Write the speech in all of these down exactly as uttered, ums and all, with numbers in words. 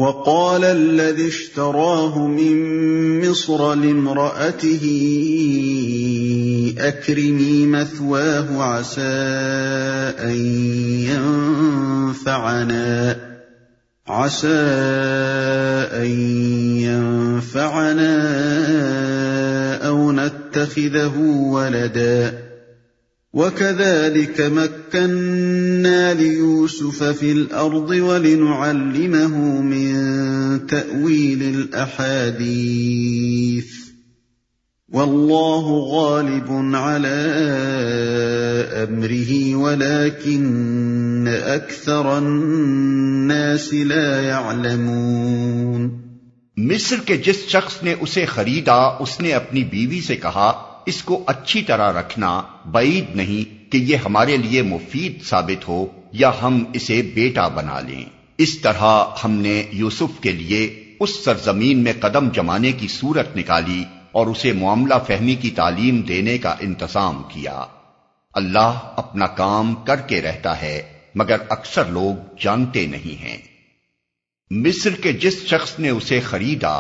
وقال الذي اشتراه من مصر لامرأته أكرمي مثواه عسى أن ينفعنا عسى أن ينفعنا أو نتخذه ولدا وكذلك مكنا ليوسف في الأرض ولنعلمه من تأويل الأحاديث والله غالب على أمره ولكن أكثر الناس لا يعلمون۔ مصر کے جس شخص نے اسے خریدا اس نے اپنی بیوی سے کہا اس کو اچھی طرح رکھنا، بعید نہیں کہ یہ ہمارے لیے مفید ثابت ہو یا ہم اسے بیٹا بنا لیں۔ اس طرح ہم نے یوسف کے لیے اس سرزمین میں قدم جمانے کی صورت نکالی اور اسے معاملہ فہمی کی تعلیم دینے کا انتظام کیا۔ اللہ اپنا کام کر کے رہتا ہے مگر اکثر لوگ جانتے نہیں ہیں۔ مصر کے جس شخص نے اسے خریدا،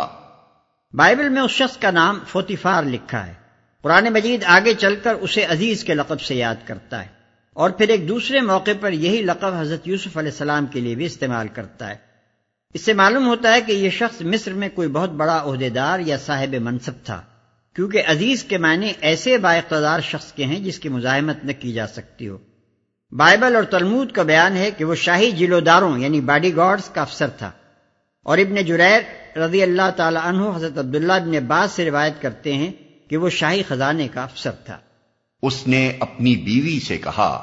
بائبل میں اس شخص کا نام فوتیفار لکھا ہے۔ قرآن مجید آگے چل کر اسے عزیز کے لقب سے یاد کرتا ہے اور پھر ایک دوسرے موقع پر یہی لقب حضرت یوسف علیہ السلام کے لیے بھی استعمال کرتا ہے۔ اس سے معلوم ہوتا ہے کہ یہ شخص مصر میں کوئی بہت بڑا عہدیدار یا صاحب منصب تھا، کیونکہ عزیز کے معنی ایسے بااقتدار شخص کے ہیں جس کی مزاحمت نہ کی جا سکتی ہو۔ بائبل اور تلمود کا بیان ہے کہ وہ شاہی جلوداروں یعنی باڈی گارڈز کا افسر تھا، اور ابن جریر رضی اللہ تعالی عنہ حضرت عبداللہ بن عباس سے روایت کرتے ہیں کہ وہ شاہی خزانے کا افسر تھا۔ اس نے اپنی بیوی سے کہا،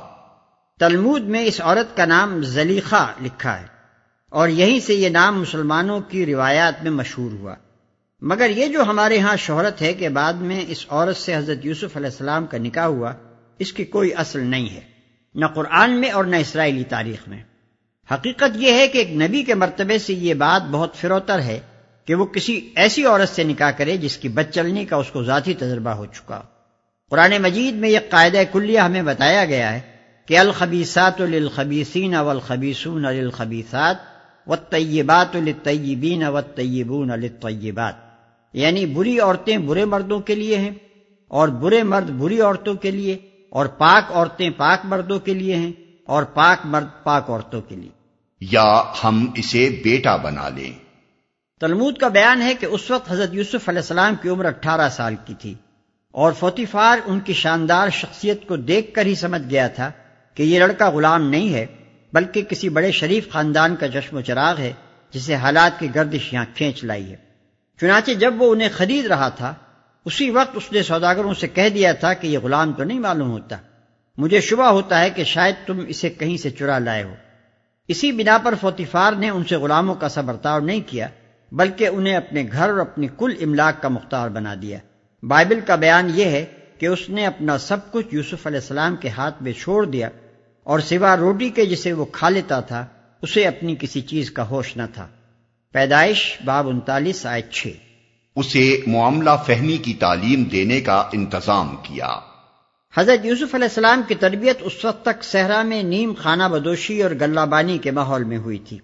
تلمود میں اس عورت کا نام زلیخا لکھا ہے اور یہیں سے یہ نام مسلمانوں کی روایات میں مشہور ہوا، مگر یہ جو ہمارے ہاں شہرت ہے کہ بعد میں اس عورت سے حضرت یوسف علیہ السلام کا نکاح ہوا، اس کی کوئی اصل نہیں ہے، نہ قرآن میں اور نہ اسرائیلی تاریخ میں۔ حقیقت یہ ہے کہ ایک نبی کے مرتبے سے یہ بات بہت فروتر ہے کہ وہ کسی ایسی عورت سے نکاح کرے جس کی بد چلنی کا اس کو ذاتی تجربہ ہو چکا۔ قرآن مجید میں یہ قاعدہ کلیہ ہمیں بتایا گیا ہے کہ الخبیثات للخبیثین والخبیثون للخبیثات والطیبات للطیبین والطیبون للطیبات، یعنی بری عورتیں برے مردوں کے لیے ہیں اور برے مرد بری عورتوں کے لیے، اور پاک عورتیں پاک مردوں کے لیے ہیں اور پاک مرد پاک عورتوں کے لیے، یا ہم اسے بیٹا بنا لیں۔ تلمود کا بیان ہے کہ اس وقت حضرت یوسف علیہ السلام کی عمر اٹھارہ سال کی تھی اور فوتیفار ان کی شاندار شخصیت کو دیکھ کر ہی سمجھ گیا تھا کہ یہ لڑکا غلام نہیں ہے بلکہ کسی بڑے شریف خاندان کا چشم و چراغ ہے جسے حالات کی گردش یہاں کھینچ لائی ہے۔ چنانچہ جب وہ انہیں خرید رہا تھا اسی وقت اس نے سوداگروں سے کہہ دیا تھا کہ یہ غلام تو نہیں معلوم ہوتا، مجھے شبہ ہوتا ہے کہ شاید تم اسے کہیں سے چرا لائے ہو۔ اسی بنا پر فوتیفار نے ان سے غلاموں کا سا برتاؤ نہیں کیا بلکہ انہیں اپنے گھر اور اپنی کل املاک کا مختار بنا دیا۔ بائبل کا بیان یہ ہے کہ اس نے اپنا سب کچھ یوسف علیہ السلام کے ہاتھ میں چھوڑ دیا اور سوا روٹی کے جسے وہ کھا لیتا تھا اسے اپنی کسی چیز کا ہوش نہ تھا۔ پیدائش باب انتالیس آیت چھ۔ اسے معاملہ فہمی کی تعلیم دینے کا انتظام کیا۔ حضرت یوسف علیہ السلام کی تربیت اس وقت تک صحرا میں نیم خانہ بدوشی اور گلہ بانی کے ماحول میں ہوئی تھی۔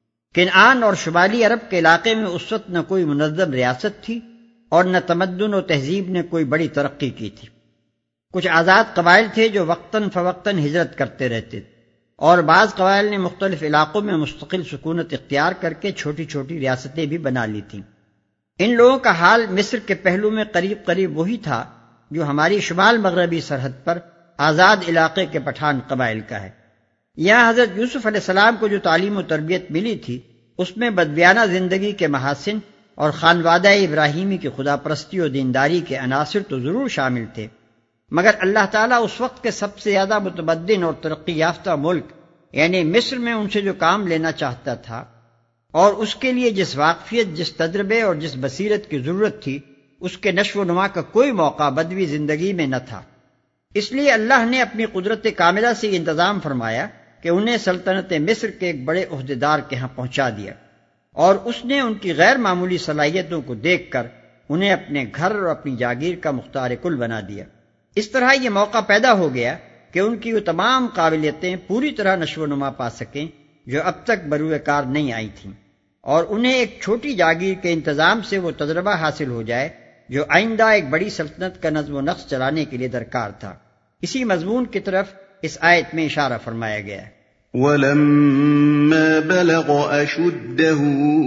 کنعان اور شمالی عرب کے علاقے میں اس وقت نہ کوئی منظم ریاست تھی اور نہ تمدن و تہذیب نے کوئی بڑی ترقی کی تھی۔ کچھ آزاد قبائل تھے جو وقتاً فوقتاً ہجرت کرتے رہتے تھے اور بعض قبائل نے مختلف علاقوں میں مستقل سکونت اختیار کر کے چھوٹی چھوٹی ریاستیں بھی بنا لی تھیں۔ ان لوگوں کا حال مصر کے پہلو میں قریب قریب وہی تھا جو ہماری شمال مغربی سرحد پر آزاد علاقے کے پٹھان قبائل کا ہے۔ یہاں حضرت یوسف علیہ السلام کو جو تعلیم و تربیت ملی تھی اس میں بدویانہ زندگی کے محاسن اور خانوادہ ابراہیمی کی خدا پرستی و دینداری کے عناصر تو ضرور شامل تھے، مگر اللہ تعالیٰ اس وقت کے سب سے زیادہ متمدن اور ترقی یافتہ ملک یعنی مصر میں ان سے جو کام لینا چاہتا تھا اور اس کے لیے جس واقفیت، جس تجربے اور جس بصیرت کی ضرورت تھی، اس کے نشو و نما کا کوئی موقع بدوی زندگی میں نہ تھا۔ اس لیے اللہ نے اپنی قدرت کاملہ سے یہ انتظام فرمایا کہ انہیں سلطنت مصر کے ایک بڑے عہدیدار کے ہاں پہنچا دیا، اور اس نے ان کی غیر معمولی صلاحیتوں کو دیکھ کر انہیں اپنے گھر اور اپنی جاگیر کا مختار کل بنا دیا۔ اس طرح یہ موقع پیدا ہو گیا کہ ان کی وہ تمام قابلیتیں پوری طرح نشو و نما پا سکیں جو اب تک بروئے کار نہیں آئی تھیں، اور انہیں ایک چھوٹی جاگیر کے انتظام سے وہ تجربہ حاصل ہو جائے جو آئندہ ایک بڑی سلطنت کا نظم و نقش چلانے کے لیے درکار تھا۔ اسی مضمون کی طرف اس آیت میں اشارہ فرمایا گیا ہے۔ وَلَمَّا بَلَغَ أَشُدَّهُ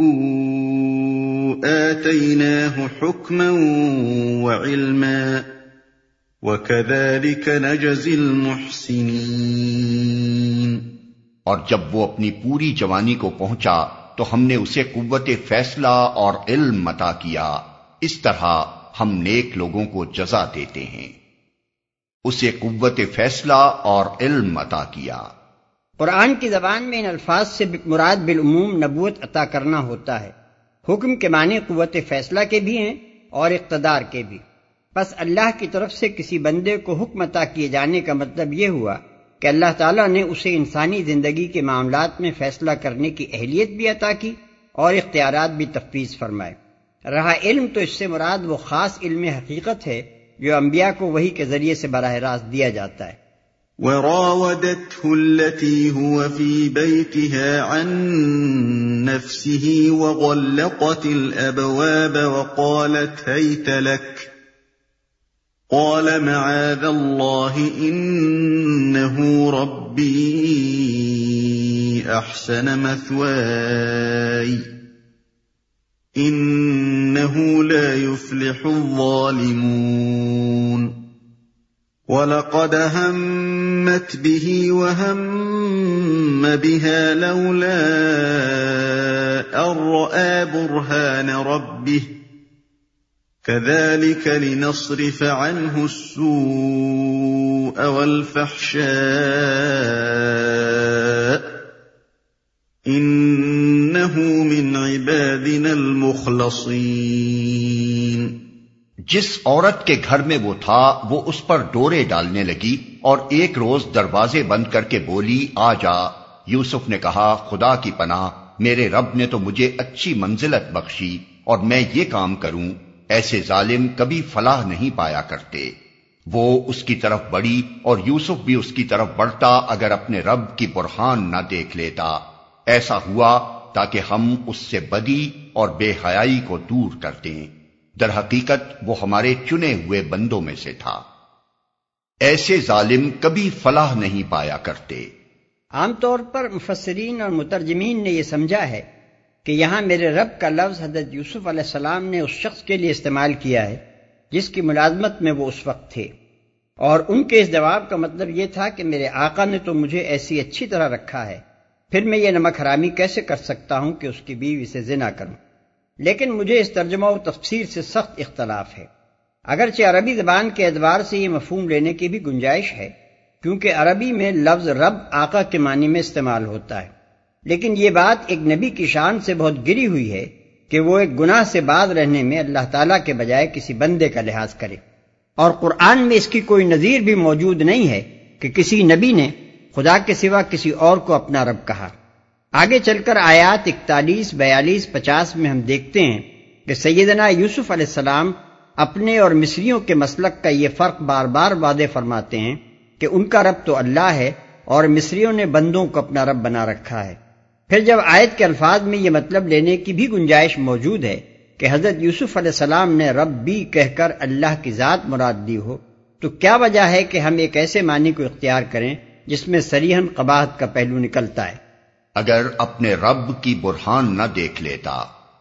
آتَيْنَاهُ حُكْمًا وَعِلْمًا وَكَذَلِكَ نَجْزِي الْمُحْسِنِينَ۔ اور جب وہ اپنی پوری جوانی کو پہنچا تو ہم نے اسے قوت فیصلہ اور علم عطا کیا، اس طرح ہم نیک لوگوں کو جزا دیتے ہیں۔ اسے قوت فیصلہ اور علم عطا کیا۔ قرآن کی زبان میں ان الفاظ سے مراد بالعموم نبوت عطا کرنا ہوتا ہے۔ حکم کے معنی قوت فیصلہ کے بھی ہیں اور اقتدار کے بھی۔ پس اللہ کی طرف سے کسی بندے کو حکم عطا کیے جانے کا مطلب یہ ہوا کہ اللہ تعالیٰ نے اسے انسانی زندگی کے معاملات میں فیصلہ کرنے کی اہلیت بھی عطا کی اور اختیارات بھی تفویض فرمائے۔ رہا علم تو اس سے مراد وہ خاص علم حقیقت ہے جو انبیاء کو وحی کے ذریعے سے براہ راست دیا جاتا ہے۔ وراودته التي هو في بيتها عن نفسه وغلقت الأبواب وقالت هيت لك قال معاذ الله إنه ربي أحسن مثواي إنه لا يفلح الظالمون وَلَقَدْ هَمَّتْ بِهِ وَهَمَّ بِهَا لَوْلَا أَن رَّأَىٰ بُرْهَانَ رَبِّهِ كَذَٰلِكَ لِنَصْرِفَ عَنْهُ السُّوءَ وَالْفَحْشَاءَ إِنَّهُ مِنْ عِبَادِنَا الْمُخْلَصِينَ۔ جس عورت کے گھر میں وہ تھا وہ اس پر ڈورے ڈالنے لگی اور ایک روز دروازے بند کر کے بولی آ جا۔ یوسف نے کہا خدا کی پناہ، میرے رب نے تو مجھے اچھی منزلت بخشی اور میں یہ کام کروں، ایسے ظالم کبھی فلاح نہیں پایا کرتے۔ وہ اس کی طرف بڑھی اور یوسف بھی اس کی طرف بڑھتا اگر اپنے رب کی برہان نہ دیکھ لیتا۔ ایسا ہوا تاکہ ہم اس سے بدی اور بے حیائی کو دور کر دیں۔ در حقیقت وہ ہمارے چنے ہوئے بندوں میں سے تھا۔ ایسے ظالم کبھی فلاح نہیں پایا کرتے۔ عام طور پر مفسرین اور مترجمین نے یہ سمجھا ہے کہ یہاں میرے رب کا لفظ حضرت یوسف علیہ السلام نے اس شخص کے لیے استعمال کیا ہے جس کی ملازمت میں وہ اس وقت تھے، اور ان کے اس جواب کا مطلب یہ تھا کہ میرے آقا نے تو مجھے ایسی اچھی طرح رکھا ہے، پھر میں یہ نمک حرامی کیسے کر سکتا ہوں کہ اس کی بیوی سے زنا کروں۔ لیکن مجھے اس ترجمہ و تفسیر سے سخت اختلاف ہے، اگرچہ عربی زبان کے اعتبار سے یہ مفہوم لینے کی بھی گنجائش ہے، کیونکہ عربی میں لفظ رب آقا کے معنی میں استعمال ہوتا ہے، لیکن یہ بات ایک نبی کی شان سے بہت گری ہوئی ہے کہ وہ ایک گناہ سے باز رہنے میں اللہ تعالیٰ کے بجائے کسی بندے کا لحاظ کرے، اور قرآن میں اس کی کوئی نظیر بھی موجود نہیں ہے کہ کسی نبی نے خدا کے سوا کسی اور کو اپنا رب کہا۔ آگے چل کر آیات اکتالیس، بیالیس، پچاس میں ہم دیکھتے ہیں کہ سیدنا یوسف علیہ السلام اپنے اور مصریوں کے مسلک کا یہ فرق بار بار واضح فرماتے ہیں کہ ان کا رب تو اللہ ہے اور مصریوں نے بندوں کو اپنا رب بنا رکھا ہے۔ پھر جب آیت کے الفاظ میں یہ مطلب لینے کی بھی گنجائش موجود ہے کہ حضرت یوسف علیہ السلام نے رب بھی کہہ کر اللہ کی ذات مراد دی ہو، تو کیا وجہ ہے کہ ہم ایک ایسے معنی کو اختیار کریں جس میں صریحاً قباحت کا پہلو نکلتا ہے؟ اگر اپنے رب کی برہان نہ دیکھ لیتا۔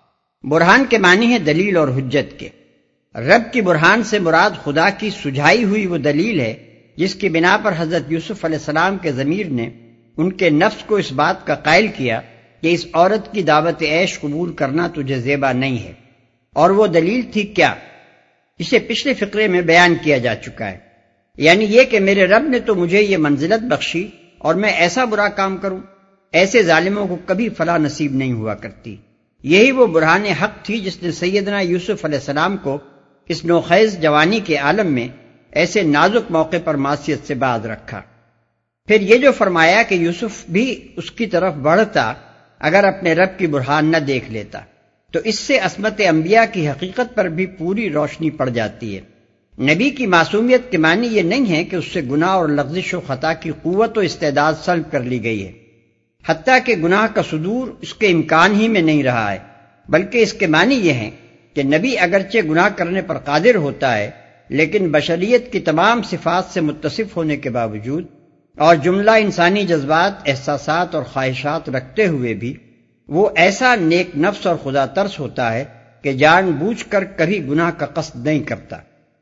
برہان کے معنی ہے دلیل اور حجت کے۔ رب کی برہان سے مراد خدا کی سجھائی ہوئی وہ دلیل ہے جس کی بنا پر حضرت یوسف علیہ السلام کے ضمیر نے ان کے نفس کو اس بات کا قائل کیا کہ اس عورت کی دعوت عیش قبول کرنا تجھے زیبا نہیں ہے۔ اور وہ دلیل تھی کیا؟ اسے پچھلے فقرے میں بیان کیا جا چکا ہے، یعنی یہ کہ میرے رب نے تو مجھے یہ منزلت بخشی اور میں ایسا برا کام کروں، ایسے ظالموں کو کبھی فلاح نصیب نہیں ہوا کرتی۔ یہی وہ برہان حق تھی جس نے سیدنا یوسف علیہ السلام کو اس نوخیز جوانی کے عالم میں ایسے نازک موقع پر معصیت سے باز رکھا۔ پھر یہ جو فرمایا کہ یوسف بھی اس کی طرف بڑھتا اگر اپنے رب کی برہان نہ دیکھ لیتا، تو اس سے عصمت انبیاء کی حقیقت پر بھی پوری روشنی پڑ جاتی ہے۔ نبی کی معصومیت کے معنی یہ نہیں ہے کہ اس سے گناہ اور لغزش و خطا کی قوت و استعداد سلب کر لی گئی ہے، حتیٰ کہ گناہ کا صدور اس کے امکان ہی میں نہیں رہا ہے، بلکہ اس کے معنی یہ ہیں کہ نبی اگرچہ گناہ کرنے پر قادر ہوتا ہے، لیکن بشریت کی تمام صفات سے متصف ہونے کے باوجود اور جملہ انسانی جذبات، احساسات اور خواہشات رکھتے ہوئے بھی وہ ایسا نیک نفس اور خدا ترس ہوتا ہے کہ جان بوجھ کر کبھی گناہ کا قصد نہیں کرتا۔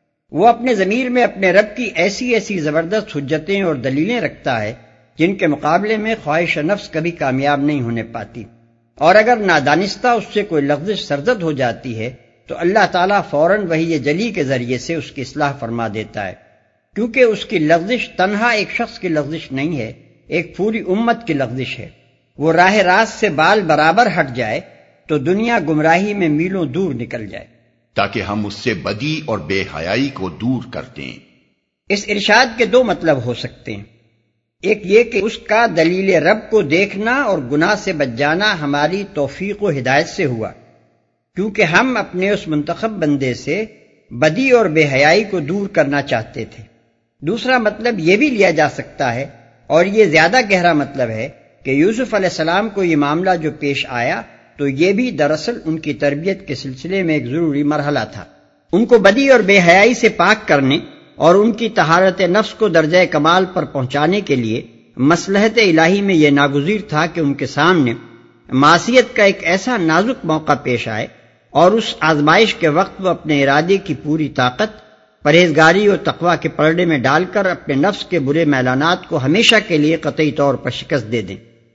وہ اپنے ضمیر میں اپنے رب کی ایسی ایسی زبردست حجتیں اور دلیلیں رکھتا ہے جن کے مقابلے میں خواہش نفس کبھی کامیاب نہیں ہونے پاتی، اور اگر نادانستہ اس سے کوئی لغزش سرزد ہو جاتی ہے تو اللہ تعالیٰ فوراً وحی جلی کے ذریعے سے اس کی اصلاح فرما دیتا ہے، کیونکہ اس کی لغزش تنہا ایک شخص کی لغزش نہیں ہے، ایک پوری امت کی لغزش ہے۔ وہ راہ راست سے بال برابر ہٹ جائے تو دنیا گمراہی میں میلوں دور نکل جائے، تاکہ ہم اس سے بدی اور بے حیائی کو دور کر دیں۔ اس ارشاد کے دو مطلب ہو سکتے ہیں، ایک یہ کہ اس کا دلیل رب کو دیکھنا اور گناہ سے بچ جانا ہماری توفیق و ہدایت سے ہوا، کیونکہ ہم اپنے اس منتخب بندے سے بدی اور بے حیائی کو دور کرنا چاہتے تھے۔ دوسرا مطلب یہ بھی لیا جا سکتا ہے، اور یہ زیادہ گہرا مطلب ہے، کہ یوسف علیہ السلام کو یہ معاملہ جو پیش آیا تو یہ بھی دراصل ان کی تربیت کے سلسلے میں ایک ضروری مرحلہ تھا۔ ان کو بدی اور بے حیائی سے پاک کرنے اور ان کی طہارت نفس کو درجہ کمال پر پہنچانے کے لیے مصلحت الہی میں یہ ناگزیر تھا کہ ان کے سامنے معصیت کا ایک ایسا نازک موقع پیش آئے، اور اس آزمائش کے وقت وہ اپنے ارادے کی پوری طاقت پرہیزگاری اور تقویٰ کے پلڑے میں ڈال کر اپنے نفس کے برے میلانات کو ہمیشہ کے لیے قطعی طور پر شکست دے دیں۔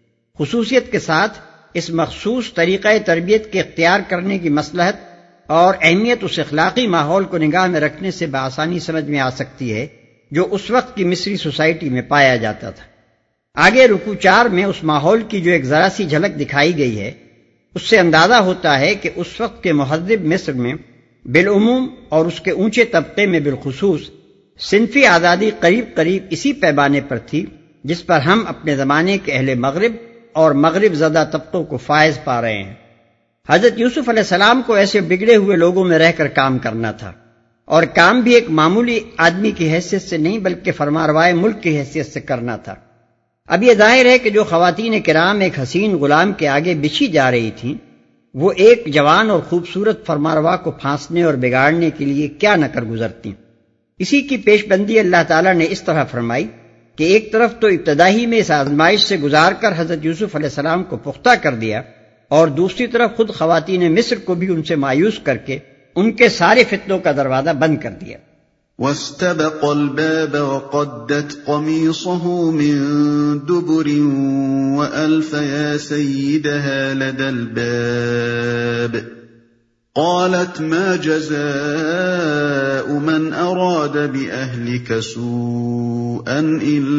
خصوصیت کے ساتھ اس مخصوص طریقہ تربیت کے اختیار کرنے کی مصلحت اور اہمیت اس اخلاقی ماحول کو نگاہ میں رکھنے سے بآسانی سمجھ میں آ سکتی ہے جو اس وقت کی مصری سوسائٹی میں پایا جاتا تھا۔ آگے رکوع چار میں اس ماحول کی جو ایک ذرا سی جھلک دکھائی گئی ہے، اس سے اندازہ ہوتا ہے کہ اس وقت کے مہذب مصر میں بالعموم اور اس کے اونچے طبقے میں بالخصوص صنفی آزادی قریب قریب اسی پیمانے پر تھی جس پر ہم اپنے زمانے کے اہل مغرب اور مغرب زدہ طبقوں کو فائز پا رہے ہیں۔ حضرت یوسف علیہ السلام کو ایسے بگڑے ہوئے لوگوں میں رہ کر کام کرنا تھا، اور کام بھی ایک معمولی آدمی کی حیثیت سے نہیں بلکہ فرمانروائے ملک کی حیثیت سے کرنا تھا۔ اب یہ ظاہر ہے کہ جو خواتین کرام ایک حسین غلام کے آگے بچھی جا رہی تھیں، وہ ایک جوان اور خوبصورت فرمانروا کو پھانسنے اور بگاڑنے کے لیے کیا نہ کر گزرتی۔ اسی کی پیش بندی اللہ تعالیٰ نے اس طرح فرمائی کہ ایک طرف تو ابتدائی میں اس آزمائش سے گزار کر حضرت یوسف علیہ السلام کو پختہ کر دیا، اور دوسری طرف خود خواتین مصر کو بھی ان سے مایوس کر کے ان کے سارے فتنوں کا دروازہ بند کر دیا۔ وَاسْتَبَقَ الْبَابَ وَقَدَّتْ قَمِيصَهُ مِن دُبُرٍ وَأَلْفَ يَا سَيِّدَهَا لَدَى الْبَابِ قَالَتْ مَا جَزَاءُ مَنْ أَرَادَ بِأَهْلِكَ سُوءًا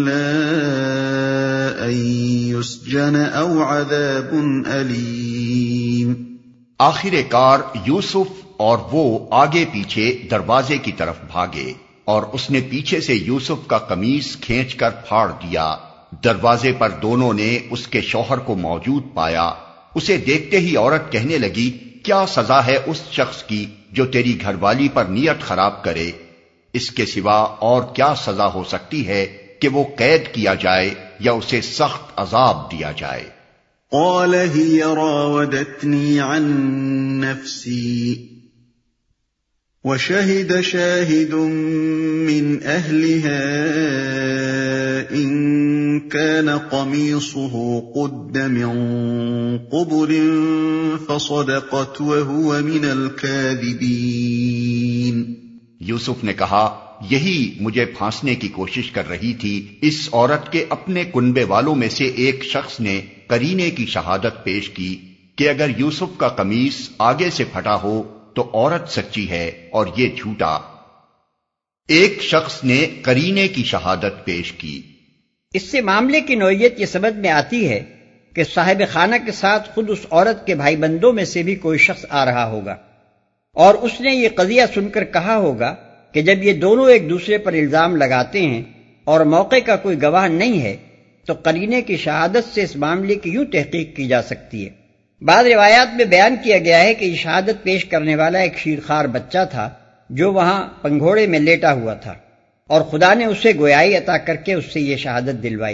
إِلَّا أَن يُسْجَنَ أَوْ عَذَابٌ أَلِيمٌ۔ آخر کار یوسف اور وہ آگے پیچھے دروازے کی طرف بھاگے، اور اس نے پیچھے سے یوسف کا قمیص کھینچ کر پھاڑ دیا۔ دروازے پر دونوں نے اس کے شوہر کو موجود پایا۔ اسے دیکھتے ہی عورت کہنے لگی، کیا سزا ہے اس شخص کی جو تیری گھر والی پر نیت خراب کرے؟ اس کے سوا اور کیا سزا ہو سکتی ہے کہ وہ قید کیا جائے یا اسے سخت عذاب دیا جائے؟ قال هي راودتني عن نفسي وشهد شاهد من أهلها إن كان قميصه قد من قبل فصدقت وهو من الكاذبين۔ یوسف نے کہا، یہی مجھے پھانسنے کی کوشش کر رہی تھی۔ اس عورت کے اپنے کنبے والوں میں سے ایک شخص نے قرینے کی شہادت پیش کی کہ اگر یوسف کا قمیص آگے سے پھٹا ہو تو عورت سچی ہے اور یہ جھوٹا۔ ایک شخص نے قرینے کی شہادت پیش کی۔ اس سے معاملے کی نوعیت یہ سمجھ میں آتی ہے کہ صاحب خانہ کے ساتھ خود اس عورت کے بھائی بندوں میں سے بھی کوئی شخص آ رہا ہوگا، اور اس نے یہ قضیہ سن کر کہا ہوگا کہ جب یہ دونوں ایک دوسرے پر الزام لگاتے ہیں اور موقع کا کوئی گواہ نہیں ہے تو قرینے کی شہادت سے اس معاملے کی یوں تحقیق کی جا سکتی ہے۔ بعض روایات میں بیان کیا گیا ہے کہ یہ شہادت پیش کرنے والا ایک شیرخوار بچہ تھا جو وہاں پنگھوڑے میں لیٹا ہوا تھا، اور خدا نے اسے گویائی عطا کر کے اس سے یہ شہادت دلوائی۔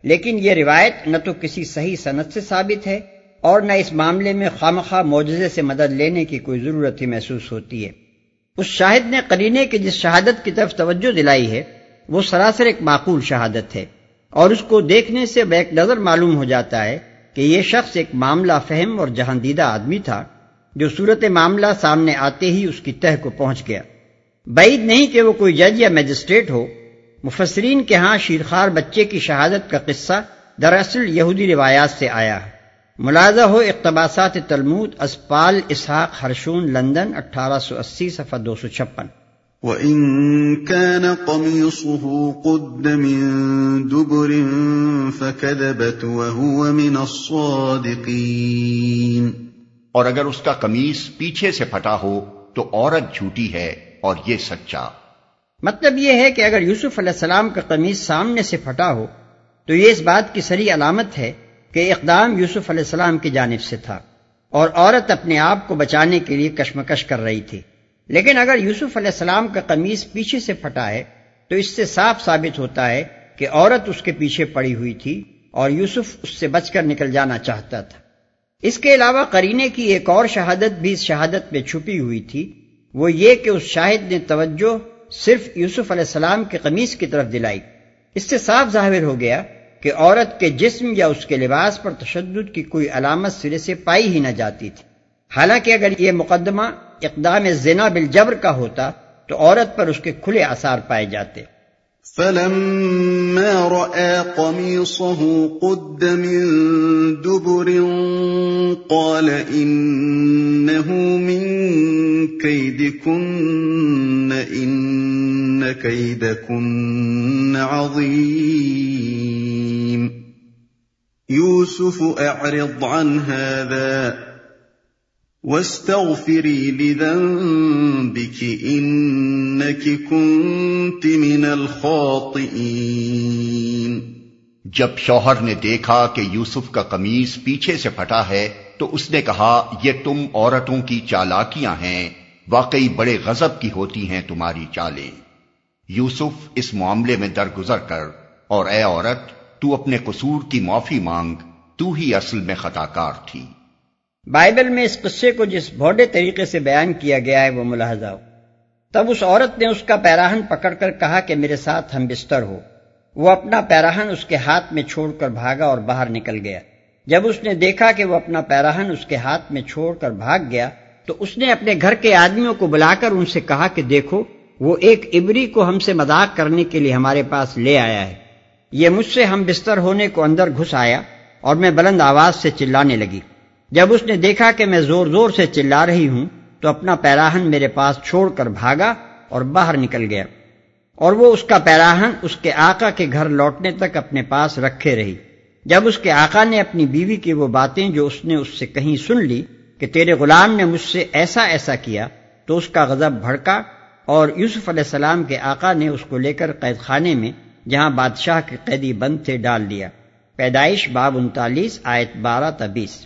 لیکن یہ روایت نہ تو کسی صحیح سند سے ثابت ہے اور نہ اس معاملے میں خوامخواہ معجزے سے مدد لینے کی کوئی ضرورت ہی محسوس ہوتی ہے۔ اس شاہد نے قرینے کی جس شہادت کی طرف توجہ دلائی ہے وہ سراسر ایک معقول شہادت ہے، اور اس کو دیکھنے سے بیک نظر معلوم ہو جاتا ہے کہ یہ شخص ایک معاملہ فہم اور جہاندیدہ آدمی تھا جو صورت معاملہ سامنے آتے ہی اس کی تہ کو پہنچ گیا۔ بعید نہیں کہ وہ کوئی جج یا میجسٹریٹ ہو۔ مفسرین کے ہاں شیرخوار بچے کی شہادت کا قصہ دراصل یہودی روایات سے آیا ہے۔ ملاحظہ ہو اقتباسات تلمود اسپال اسحاق ہرشون لندن اٹھارہ سو اسی صفحہ دو سو چھپن۔ وَإِن كَانَ قَمِيصُهُ قُدَّ مِن دُبُرٍ فَكَذَبَتْ وَهُوَ مِنَ الصَّادِقِينَ، اور اگر اس کا قمیص پیچھے سے پھٹا ہو تو عورت جھوٹی ہے اور یہ سچا۔ مطلب یہ ہے کہ اگر یوسف علیہ السلام کا قمیص سامنے سے پھٹا ہو تو یہ اس بات کی صریح علامت ہے کہ اقدام یوسف علیہ السلام کی جانب سے تھا اور عورت اپنے آپ کو بچانے کے لیے کشمکش کر رہی تھی۔ لیکن اگر یوسف علیہ السلام کا قمیص پیچھے سے پھٹا ہے تو اس سے صاف ثابت ہوتا ہے کہ عورت اس کے پیچھے پڑی ہوئی تھی اور یوسف اس سے بچ کر نکل جانا چاہتا تھا۔ اس کے علاوہ قرینے کی ایک اور شہادت بھی اس شہادت میں چھپی ہوئی تھی، وہ یہ کہ اس شاہد نے توجہ صرف یوسف علیہ السلام کے قمیص کی طرف دلائی۔ اس سے صاف ظاہر ہو گیا کہ عورت کے جسم یا اس کے لباس پر تشدد کی کوئی علامت سرے سے پائی ہی نہ جاتی تھی۔ حالانکہ اگر یہ مقدمہ اقدام زنا بالجبر کا ہوتا تو عورت پر اس کے کھلے آثار پائے جاتے۔ فَلَمَّا رَأَىٰ قَمِيصَهُ قُدَّ مِن دُبُرٍ قَالَ إِنَّهُ مِن كَيْدِكُنَّ إِنَّ كَيْدَكُنَّ عَظِيمٌ يُوسُفُ أَعْرِضْ عَنْ هَٰذَا وَاسْتَغْفِرِي لِذَنبِكِ إِنَّكِ كُنتِ مِنَ الْخَاطِئِينَ۔ جب شوہر نے دیکھا کہ یوسف کا قمیص پیچھے سے پھٹا ہے تو اس نے کہا، یہ تم عورتوں کی چالاکیاں ہیں، واقعی بڑے غضب کی ہوتی ہیں تمہاری چالیں۔ یوسف اس معاملے میں درگزر کر، اور اے عورت تو اپنے قصور کی معافی مانگ، تو ہی اصل میں خطا کار تھی۔ بائبل میں اس قصے کو جس بھوڈے طریقے سے بیان کیا گیا ہے وہ ملاحظہ ہو۔ تب اس عورت نے اس کا پیراہن پکڑ کر کہا کہ میرے ساتھ ہم بستر ہو۔ وہ اپنا پیراہن اس کے ہاتھ میں چھوڑ کر بھاگا اور باہر نکل گیا۔ جب اس نے دیکھا کہ وہ اپنا پیراہن اس کے ہاتھ میں چھوڑ کر بھاگ گیا تو اس نے اپنے گھر کے آدمیوں کو بلا کر ان سے کہا کہ دیکھو، وہ ایک عبری کو ہم سے مذاق کرنے کے لیے ہمارے پاس لے آیا ہے۔ یہ مجھ سے ہم بستر ہونے کو اندر گھس آیا اور میں بلند آواز سے چلانے لگی۔ جب اس نے دیکھا کہ میں زور زور سے چلا رہی ہوں تو اپنا پیراہن میرے پاس چھوڑ کر بھاگا اور باہر نکل گیا، اور وہ اس کا پیراہن اس کے آقا کے گھر لوٹنے تک اپنے پاس رکھے رہی۔ جب اس کے آقا نے اپنی بیوی کی وہ باتیں جو اس نے اس سے کہیں سن لی کہ تیرے غلام نے مجھ سے ایسا ایسا کیا، تو اس کا غضب بھڑکا اور یوسف علیہ السلام کے آقا نے اس کو لے کر قید خانے میں جہاں بادشاہ کے قیدی بند تھے ڈال دیا۔ پیدائش باب انتالیس آیت بارہ تا بیس۔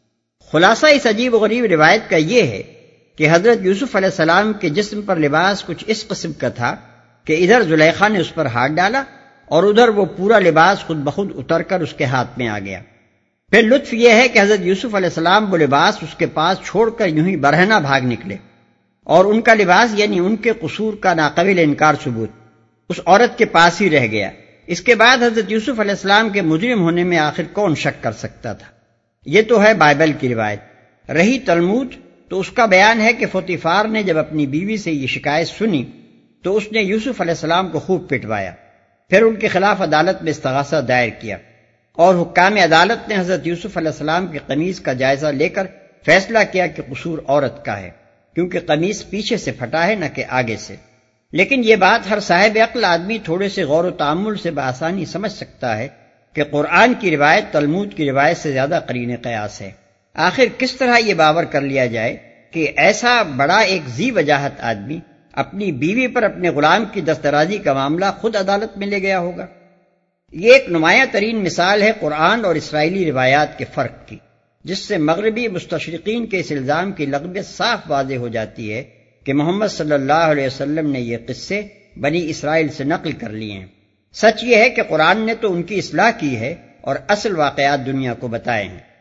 خلاصہ اس عجیب و غریب روایت کا یہ ہے کہ حضرت یوسف علیہ السلام کے جسم پر لباس کچھ اس قسم کا تھا کہ ادھر زلیخا نے اس پر ہاتھ ڈالا اور ادھر وہ پورا لباس خود بخود اتر کر اس کے ہاتھ میں آ گیا۔ پھر لطف یہ ہے کہ حضرت یوسف علیہ السلام وہ لباس اس کے پاس چھوڑ کر یوں ہی برہنہ بھاگ نکلے، اور ان کا لباس یعنی ان کے قصور کا ناقابل انکار ثبوت اس عورت کے پاس ہی رہ گیا۔ اس کے بعد حضرت یوسف علیہ السلام کے مجرم ہونے میں آخر کون شک کر سکتا تھا؟ یہ تو ہے بائبل کی روایت۔ رہی تلمود تو اس کا بیان ہے کہ پوتیفار نے جب اپنی بیوی سے یہ شکایت سنی تو اس نے یوسف علیہ السلام کو خوب پٹوایا، پھر ان کے خلاف عدالت میں استغاثہ دائر کیا، اور حکام عدالت نے حضرت یوسف علیہ السلام کی قمیص کا جائزہ لے کر فیصلہ کیا کہ قصور عورت کا ہے، کیونکہ قمیص پیچھے سے پھٹا ہے نہ کہ آگے سے۔ لیکن یہ بات ہر صاحب عقل آدمی تھوڑے سے غور و تأمل سے بآسانی سمجھ سکتا ہے کہ قرآن کی روایت تلمود کی روایت سے زیادہ قرین قیاس ہے۔ آخر کس طرح یہ باور کر لیا جائے کہ ایسا بڑا ایک ذی وجاہت آدمی اپنی بیوی پر اپنے غلام کی دسترازی کا معاملہ خود عدالت میں لے گیا ہوگا؟ یہ ایک نمایاں ترین مثال ہے قرآن اور اسرائیلی روایات کے فرق کی، جس سے مغربی مستشرقین کے اس الزام کی لغویت صاف واضح ہو جاتی ہے کہ محمد صلی اللہ علیہ وسلم نے یہ قصے بنی اسرائیل سے نقل کر لیے ہیں۔ سچ یہ ہے کہ قرآن نے تو ان کی اصلاح کی ہے اور اصل واقعات دنیا کو بتائے ہیں۔